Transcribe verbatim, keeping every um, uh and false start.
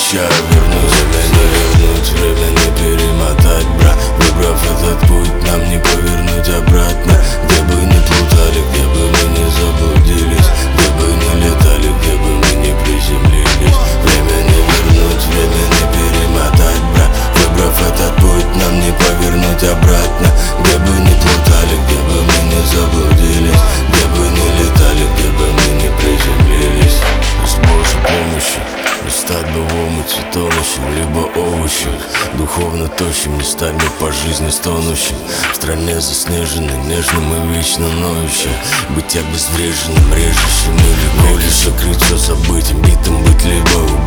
обещаю вернуть. Время не вернуть, время не перемотать, брат. Выбрав этот путь, нам не повернуть обратно. Где бы ни плутали, где бы мы не заблудились, где бы ни летали, где бы мы не приземлились. Время не вернуть, время не перемотать, брат. Выбрав этот путь, нам не повернуть обратно. Где бы ни плутали, где бы мы не заблудились, где бы ни летали, где бы мы не приземлились. С Божьей помощью не стать бы в омуте тонущим, либо овощем духовно тощим, не стать бы по жизни стонущим. В стране заснеженной, нежным и вечно ноющим. Быть обезвреженным, режущим или колешь, закрыть все забыть, битым быть, либо